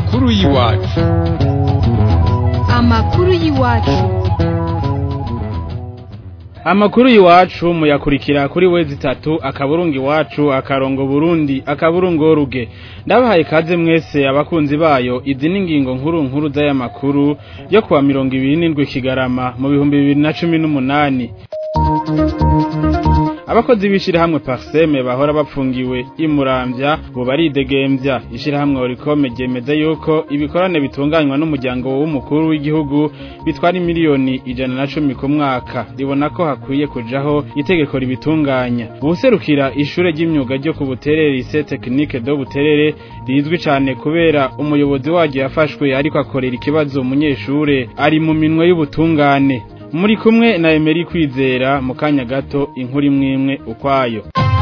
amakuru y'iwacu. Amakuru y'iwacu. Amakuru y'iwacu muyakurikira kuri wezi 3 akaburungu iwacu akarongo Burundi akaburungu ruge. Ndabahaye kaze mwese abakunzi bayo izi ningingo nkuru z'aya makuru yo kuwa 27 Kigarama mu 2018. Abakozi bishira hamwe Parseme bahora bapfungiwe imuramvya bo baridegembya ishira hamwe orikome gemeza yuko ibikorane bitunganywa n'umuryango w'umukuru w'igihugu bitwara miliyoni 110 ku mwaka ribona ko hakwiye kujaho itegeko ribitunganya. Ubuserukira ishure ry'imyuga ryo ku Buterere Lycée Technique de Buterere rizwi cyane kubera umuyobozi wagiye yafashwe ariko akorera ikibazo umunyeshure ari mu minwe y'ubutungane. Muri kumwe na Emery Kwizera mu kanya gato inkuru imwe ukwayo.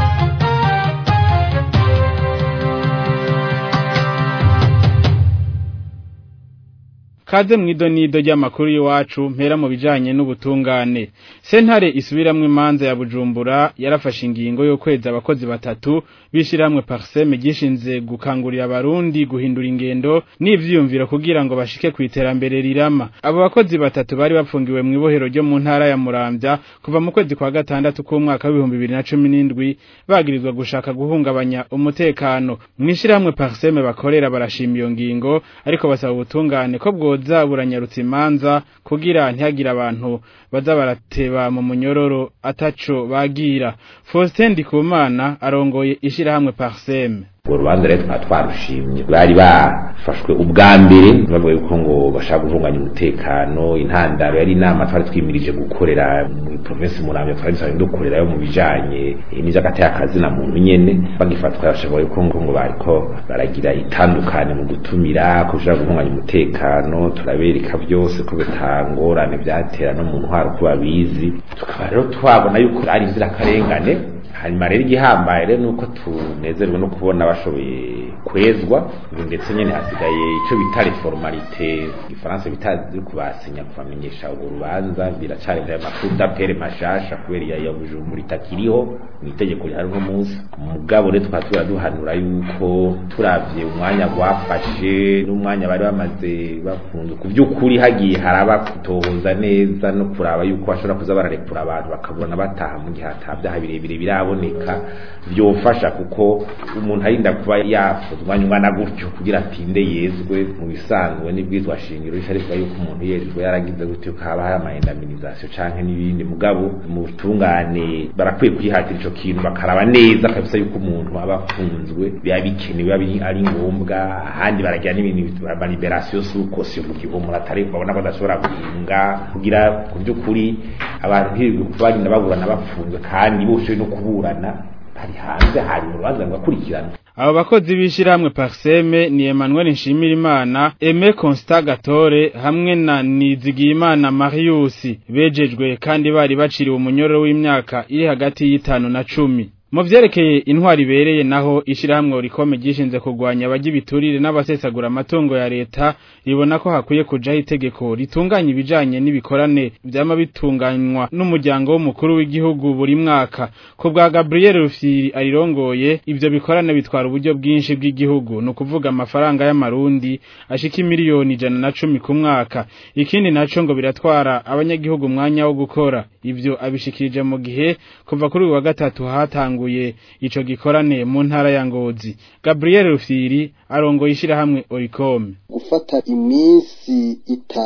Kaze mwidonido ry'amakuru y'iwacu mpera mu bijanye n'ubutungane. Sentare isubiramwe imanza ya Bujumbura yarafashe ingingo yo kweza abakozi batatu bishiramwe Parseme gishinze gukangurira abarundi guhindura ingendo n'ivyiyumviro kugira ngo bashike kwiterambere rirama. Abo bakozi batatu bari bapfungiwe mu ibohero ryo mu ntara ya Muramvya kuva mu kwezi kwa gatandatu k'umwaka wa 2017 bagirizwa gushaka guhungabanya umutekano. Mwishiramwe Parseme bakorera barashima iyo ngingo ariko basaba ubutungane ko bwoza buranyarutse imanza kugira ntihagira abantu baza barateba mu munyororo ataco bagira. Faustin Ndikumana arongoye ishirahamwe Parseme. Urubanza rero twarushimye bari bafashwe ubwa mbere bavuga yuko ngo bashaka guhunganya umutekano. Intandaro yari inama twari twimirije gukorera mu province Muramvya twari dusanzwe dukorera yo mu bijanye n'izakate y'akazi na muntu nyene bagifatwa yashaka yuko ngo bariko baragira itandukane mu gutumira ko bashaka guhunganya umutekano. Turabereka byose ko bitangorane byatera no mu ntwaro ko babizi, tukaba rero twabona yuko ari inzira karengane. Hanyuma rero igihambaye rero nuko tunezerwa no kubona bashoboye kwezwa ndetse nyene hasigaye ico bitare formalite Ifaransa bitazi kubasinya kubamenyesha urubanza biracari mu makuru d'apere mashasha kubera ya Bujumbura itakiriho mu itegeko rihari no munsi. Mugabo rero twatura duhanura yuko turavye umwanya gwafashe n'umwanya bari bamaze bafunze ku by'ukuri hagiye haraba kutohoza neza no kuraba yuko bashobora kuza bararekura abantu bakabona bataha mu gihe atabyaha birebire biraboneka byofasha kuko umuntu arinda kuba yafuzwa nyungana gutyo kugira atinde yezwe mu bisanzwe n'ibwizwa shingiro ariko yuko umuntu yezwe yaragize gutyo kaba hari amaindemnisation canke n'ibindi. Mugabo mu tungane barakwiye kwihatira ico kintu bakaraba neza kabisa yuko umuntu abafunzwe biya bikenewe ari ngombwa. Ahandi baragira n'ibintu ba liberation sous caution mu kigo muratari babona ko badashobora guhinga kugira ku by'ukuri abantu barinda baburana bafunzwe kandi bose no kuburana hari hanze hari urubanza ngakurikirana. Abo bakozi bishiramwe Parseme ni Emmanuel Nshimirimana, Aime Constant Gatore hamwe na Nizigiyimana Marius bejejwe kandi bari baciriwe umunyororo w'imyaka iri hagati y'itanu na 10. Mu vyerekeye intwari bereye naho ishirahamwe rikome gishinze kugwanya abagibiturire n'abasesagura amatungo ya leta ribona ko hakwiye kujaho itegeko ritunganya ibijanye n'ibikorane byama bitunganywa n'umuryango w'umukuru w'igihugu buri mwaka. Ko bwa Gabriel Rufyiri arirongoye ivyo bikorane bitwara uburyo bwinshi bw'igihugu no kuvuga amafaranga y'amarundi ashika miliyoni 110 ku mwaka. Ikindi naco ngo biratwara abanyagihugu umwanya wo gukora. Ivyo abishikirije mu gihe kuva kuri wa gatatu hatanguye ico gikorane mu ntara ya Ngozi. Gabriel Rufyiri arongoye ishirahamwe Oricom. Gufata iminsi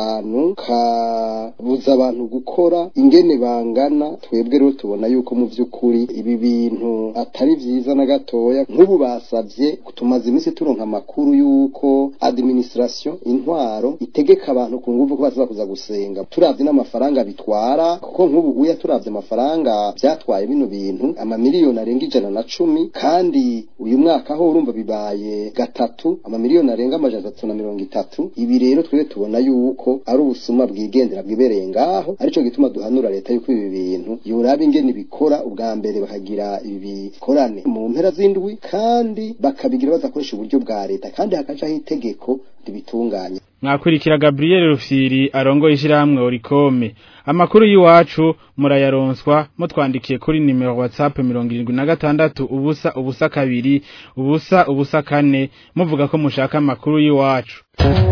5 kabuza abantu gukora ingene bangana, twebwe rero tubona yuko mu vy'ukuri ibi bintu atari vyiza na gatoya. Nk'ubu basavye kutumaza iminsi turonka amakuru yuko administration intwaro itegeka abantu ku nguvu ko baza kuza gusenga. Turavye n'amafaranga bitwara kuko nk'ubu uya turavye amafaranga byatwaye bino bintu amamiliyoni arenga 110 kandi uyu mwaka ho urumva bibaye gatatu amamiliyoni arenga 330. Ibi rero twebwe tubona yuko ari ubusuma bwigendera bwibereye ngaho, arico gituma duhanura leta yuko ibi bintu yoraba ingene bikora ubwa mbere bakagira ibi korane mu mpera z'indwi kandi bakabigira bazakoresha uburyo bwa leta kandi hakacaho itegeko ribitunganya. mwakurikira Gabriel Rufyiri arongoye ishirahamwe Orikome. Amakuru y'iwacu murayaronswa mutwandikiye kuri nimero WhatsApp 76 ubusa ubusa 2 ubusa ubusa 4 muvuga ko mushaka amakuru y'iwacu.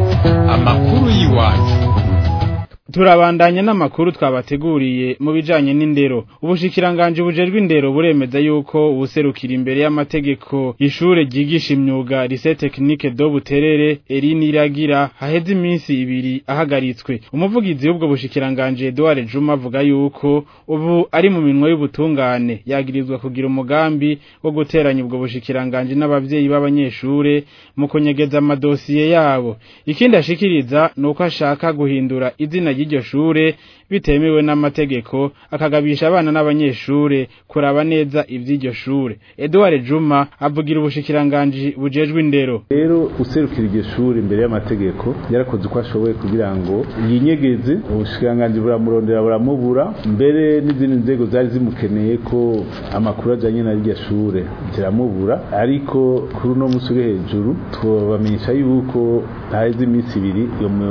Amakuru y'iwacu. Turabandanya n'amakuru twabateguriye mu bijanye n'indero. Ubushikiranganje bujejwe indero buremeza yuko ubuserukira imbere y'amategeko ishure ryigisha imyuga Lycée Technique do Buterere Eline Iragira haheze iminsi 2 ahagaritswe. Umuvugizi w'ubwo bushikiranganje Edouard Juma avuga yuko ubu ari mu minwe y'ubutungane yagirizwa kugira umugambi wo guteranya ubwo bushikiranganje n'abavyeyi b'abanyeshure mu kunyegeza amadosiye yabo. Ikindi ashikiriza nuko ashaka guhindura izina y'iryo shure bitemewe n'amategeko akagabisha abana n'abanyeshure kuraba neza ivy'iryo shure. Edouard Juma avugira ubushikiranganje bujejwe indero. Rero userukira iryo shure imbere y'amategeko yarakoze uko ashoboye kugira ngo yinyegeze. Ubushikiranganje buramurondera buramubura, mbere n'izindi nzego zari zimukeneye ko amakuru ajanye na iryo shure ziramubura, ariko kuri no musuri hejuru twabamenyesha yuko haheze iminsi 2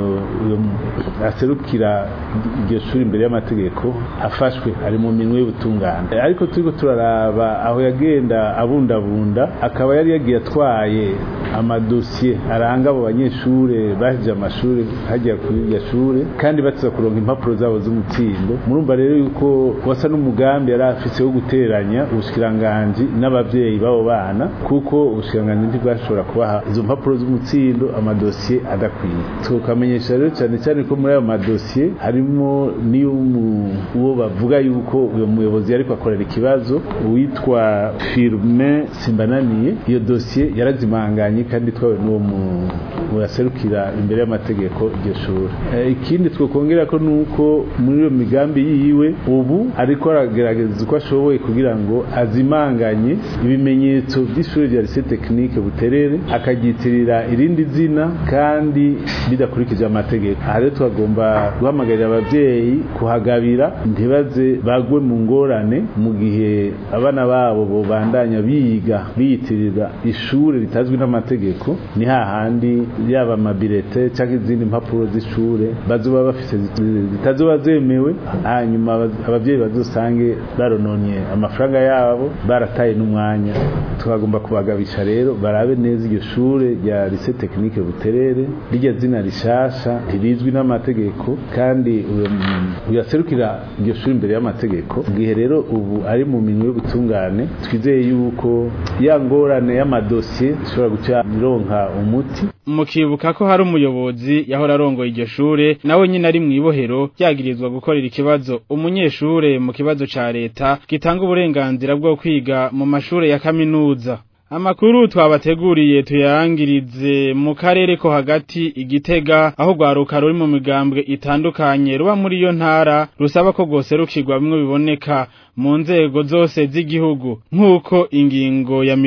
yo aserukira iryo shuri imbere y'amategeko afashwe ari mu minwe y'ubutungane. Ariko turiko turaraba aho yagenda abundabunda, akaba yari yagiye atwaye amadosiye aranga abo banyeshure bahije amashuri hajya kuri iryo shure kandi batiza kuronka impapuro zabo z'umutsindo. Murumva rero yuko wasa n'umugambi yari afise wo guteranya ubushikiranganje n'abavyeyi babo bana, kuko ubushikiranganje ntibwashobora kubaha izo mpapuro z'umutsindo amadosiye adakwiye. Tukamenyesha rero cyane cyane ko muri ayo madosiye harimo niyo uwo bavuga yuko uyo muyobozi ariko akorera ikibazo witwa Firmin Simbananiye. Iyo dossier yarazimanganye kandi twawe n'uwo mu yaserukira imbere y'amategeko iryo shuri. Ikindi twokongera ko nuko muri iyo migambi yiwe ubu ariko aragerageza uko ashoboye kugira ngo azimanganye ibimenyetso by'ishuri rya Lycée Technique Buterere akagitirira irindi zina kandi bidakurikije amategeko. Rero twagomba guhamagarira abavyeyi kuhagabira ntibaze bagwe mu ngorane mu gihe abana babo bobandanya biga biyitirira ishure ritazwi n'amategeko. Ni hahandi yaba amabirete cyangwa izindi mpapuro z'ishure bazoba bafise zitazoba zemewe, hanyuma abavyeyi bazosange barononye amafaranga yabo barataye n'umwanya. Twagomba kubagabisha rero barabe neza iryo shure rya Lycée Technique Buterere rijya zina rishasha ntirizwi n'amategeko kandi uyaserukira iryo shuri imbere y'amategeko. Gihe rero ubu ari mu minwe y'ubutungane, twizeye yuko ya ngorane y'amadosiye ishobora guca ironka umuti. Mukibuka ko hari umuyobozi yahora arongoye iryo shure nawe nyine ari mwibohero yagirizwa gukorera ikibazo umunyeshure mu kibazo ca leta gitanga uburenganzira bwo kwiga mu mashure ya kaminuza. Amakuru twabateguriye tuyangirize mu karere ko hagati Igitega aho rwaruka ruri mu migambwe itandukanye ruba muri iyo ntara rusaba ko goserukirwa bimwe biboneka mu nzego zose z'igihugu nk'uko ingingo ya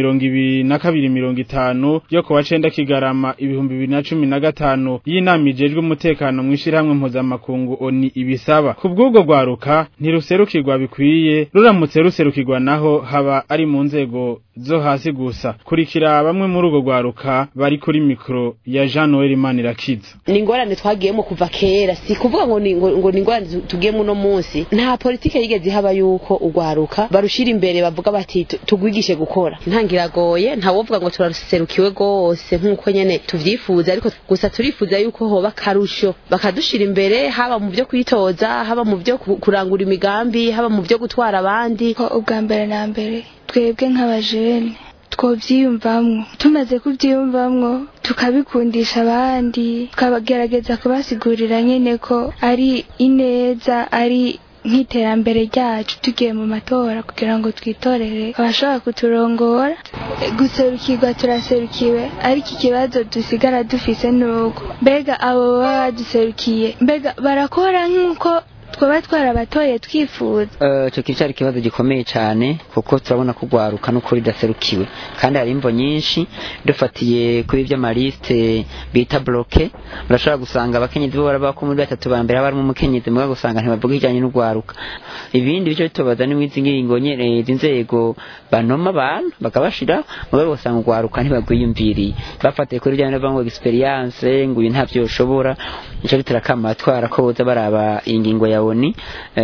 2250 yo kuwa 9 Kigarama 2015 y'inama ijejwe umutekano mwishirahamwe mpuzamakungu ONU ibisaba. Kubw'ubwo rwaruka ntiruserukirwa bikwiye, ruramutse ruserukirwa naho haba ari mu nzego zo hasi gusa. Kurikira bamwe muri urwo rwaruka bari kuri mikro ya Jean Noel Manirakiza. Ni ingorane twagiyemo kuva kera, si kuvuga ngo ni ingorane tugiyemo no munsi. Nta politike yigeze haba yuko ugwaruka barushira imbere bavuga bati tugwigishe gukora. Ntangiragoye nta wovuga ngo turaserukiwe gose nkuko nyene tuvyifuza, ariko gusa turifuza yuko hoba karusho bakadushira imbere, haba mu byo kwitoza, haba mu byo kurangura imigambi, haba mu byo gutwara abandi. Ubwa mbere na mbere twebwe nk'abajene twovyiyumvamwo, tumaze kuvyiyumvamwo tukabikundisha abandi, tukabagerageza kubasigurira nyene ko ari ineza, ari nk'iterambere ryacu tugiye mu matora kugira ngo twitorere abashobora kuturongora. Guserukirwa turaserukiwe, ariko ikibazo dusigara dufise nuko mbega abo baba baduserukiye mbega barakora nk'uko twaba twarabatoye twifuza. Cyo kicari kibazo gikomeye cyane kuko turabona ko gwaruka no kuri daserukiwe kandi hari imvo nyinshi dufatiye kuri by'amaliste bita bloqué urashobora gusanga abakenyezi bo baraba ko muri batatu bambere abarimo umukenyezi muga gusanga ntibavuga ijanye no gwaruka ibindi bice bitobaza ni mwizi ngiringo nyene inzego banoma abantu bakabashira muga gusanga gwaruka ntibagwiyumviriye bafatiye kuri bijanye n'abango experience ngo ntavyo ushobora ico bitarakama twara ko boza baraba ingingo ya ONU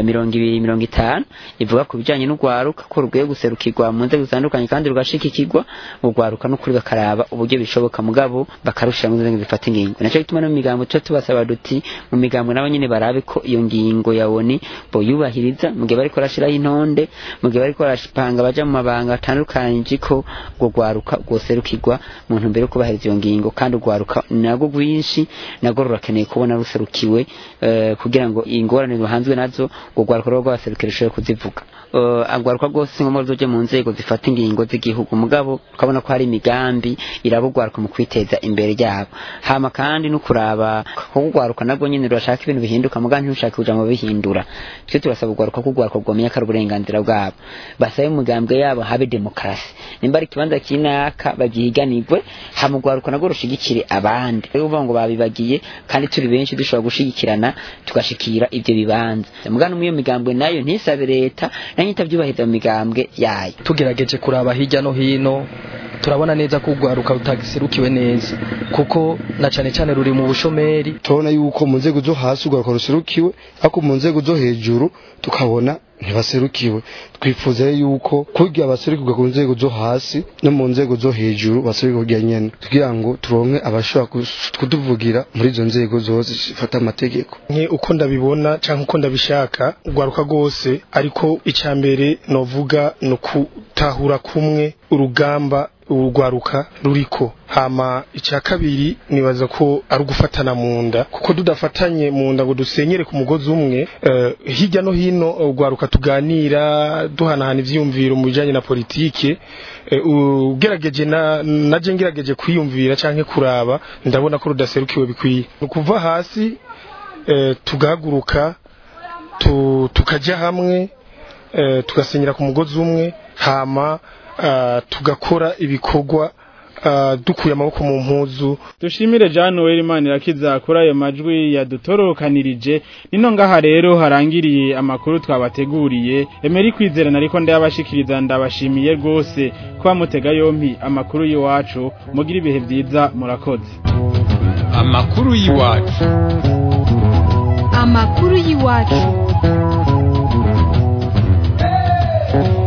250 ivuga ku bijanye n'ugwaruka ko rugiye guserukirwa mu nzego zitandukanye kandi rugashikikirwa ugwaruka no kuri bakaraba uburyo bishoboka mugabo bakarushira mu nzego zifata ingingo naco bituma no migambo cyo tubasaba duti mu migambo nabo nyine barabe ko iyo ngingo ya ONU bo yubahiriza mugihe bari ko rashiraho intonde mugihe bari ko rashipanga baja mu mabanga atandukanye ko gwaruka goserukirwa mu ntumbero yo kubahiriza iyo ngingo kandi ugwaruka nago gwinshi nago rurakeneye kubona ruserukiwe kugira ngo ingorane hanzwe nazo gwaruka rwo baserukirishije kuzivuga agwaruka gose ngo muzoje mu nzego zifata ingingo z'igihugu mugabo ukabona ko hari imigambi irabugwaruka mu kwiteza imbere yabo hama kandi no kuraba ko gwaruka nago nyine rurashaka ibintu bihinduka mugabo ntushaka kuja mu bihindura twe turasaba gwaruka ko gwaruka gomenya kar uburenganzira bwabo basaye umugambwe yabo habe demokrasi nimba ari kibanza kinaka bagihiganirwe hama gwaruka nago rushigikire abandi uvuga ngo babibagiye kandi turi benshi dushobora gushigikirana tugashikira ivyo bibanza mugano mu iyo migambwe nayo ntisabe leta nanyita byubahiriza mu migambwe yayo tugerageje kuraba hirya no hino turabona neza ko ugwaruka utagiserukiwe neza kuko na cane cane ruri mu bushomeri tubona yuko mu nzego zo hasi ugwaruka ruserukiwe ariko mu nzego zo hejuru tukabona ntibaserukiwe twifuza yuko kugira abaserukirwa ku nzego zo hasi no mu nzego zo hejuru baserukirwa kugira nyene kugira ngo turonke abashobora kutuvugira muri izo nzego zose zifata amategeko uko ndabibona canke uko ndabishaka ugwaruka gose ariko icambere novuga no kutahura kumwe urugamba urugwaruka ruriko hama icya kabiri nibaza ko ari gufatana mu nda kuko tudafatanye mu nda ngo dusenyere ku mugozi umwe hirya no hino urugwaruka tuganira duhanahana ivyumviro mu bijanye na politike ugerageje naje ngerageje kwiyumvira canke kuraba ndabona ko rudaserukiwe bikwiye kuva hasi tugahaguruka tukaja hamwe tugasenyera ku mugozi umwe hama tugakora ibikorwa dukuye amaboko mu mpuzu. Dushimire Jean Noel Manirakiza kuri ayo majwi yadutorokanirije nino ngaha rero harangiriye amakuru twabateguriye Emery Kwizerana ariko ndabashikiriza ndabashimiye rwose kwa mutega yompi amakuru yiwacu mugira ibihe byiza murakoze. Amakuru yiwacu amakuru yiwacu